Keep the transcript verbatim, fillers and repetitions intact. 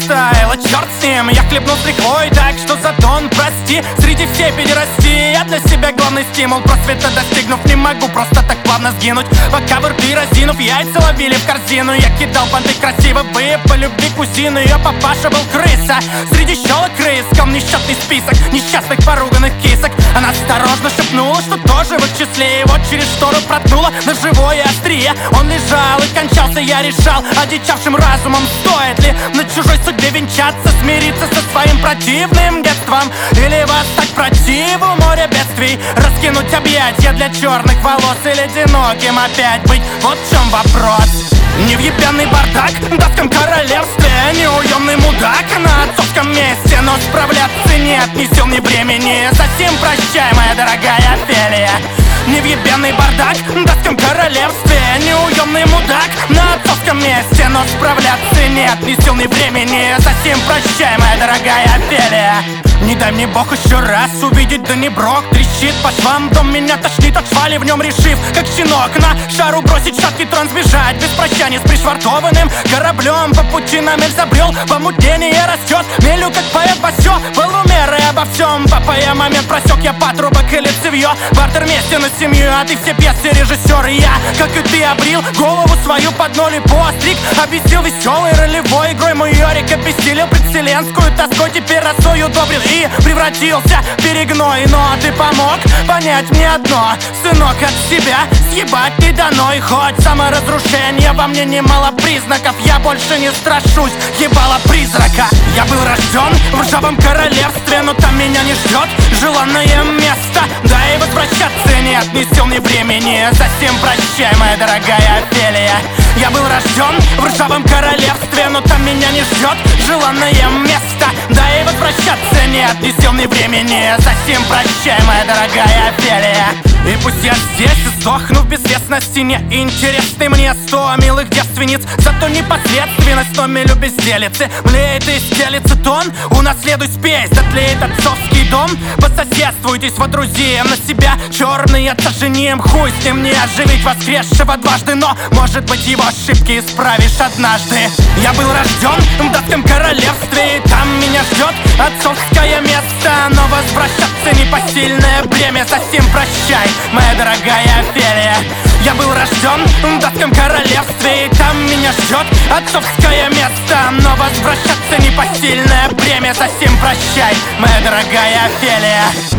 фристайла, черт с ним. Я хлебнул с лихвой, так что за тон прости. Среди всей педерастии я для себя главный стимул. Просвета достигнув, не могу просто так плавно сгинуть. Пока вы рты разинув, яйца ловили в корзину. Я кидал банды красиво, вы по любви кузину. Ее папаша был крыса, среди щелок рыскал несчетный список несчастных поруганных кисок. Она осторожно шепнула, что тоже в их числе. Его через штору проткнула на живое острие. Он лежал и кончался, я решал одичавшим разумом, стоит ли на чужой судьбе венчаться, смириться со своим противным детством. Или вас так противу море бедствий, раскинуть объятия для черных волос, или одиноким опять быть, вот в чем вопрос. Невъебенный бардак в датском королевстве, неуемный мудак на отцовском месте, но справляться нет ни сил, ни времени. Совсем прощай, моя дорогая Офелия. Невъебенный бардак в датском королевстве, неуемный мудак на отцовском месте, но справляться нет ни сил, ни времени. Совсем прощай, моя дорогая Офелия. Не дай мне бог еще раз увидеть Донниброк трещит по швам, дом меня тошнит от швали в нем, решив, как щенок, на шару бросить шаткий трон, сбежать без прощания с пришвартованным кораблем. По пути на мель забрел, помутнение растет, мелю как поэт басё, полумеры обо всем. Папая момент просек, я патрубок или цевьё, бартер вместе на семью, а ты все пьесы режиссер. И я, как и ты, обрил голову свою под ноль и постриг, объяснил веселой ролевой игрой. Мой Йорик обессилел предселенскую тоской, теперь росой удобрил и превратился в перегной. Но ты помог понять мне одно, сынок, от себя съебать не дано. И хоть саморазрушение во мне немало признаков, я больше не страшусь ебала призрака. Я был рожден в ржавом королевстве, но там меня не ждет желанное место. Да и возвращаться нет ни сил, ни времени. Совсем прощай, моя дорогая Офелия. Я был рожден в ржавом королевстве, но там меня не ждет желанное место. Да и возвращаться нет ни сил, ни времени. Совсем прощай, моя дорогая Офелия. И пусть я здесь сдохну в безвестности, неинтересны мне сто милых девственниц, зато непосредственность в номелю безделицы млеет и стелится тон. Унаследуй спесь, затлеет отцовский дом. Пососедствуйтесь, водрузим на себя черный отожжением. Хуй с ним, не оживить воскресшего дважды, но, может быть, его ошибки исправишь однажды. Я был рожден в датском королевстве, и там меня ждет отцовское место. Но возвращаться непосильное бремя. Совсем прощай, моя дорогая Офелия. Я был рожден в датском королевстве, и там меня ждет отцовское место. Но возвращаться непосильное бремя. Совсем прощай, моя дорогая Офелия.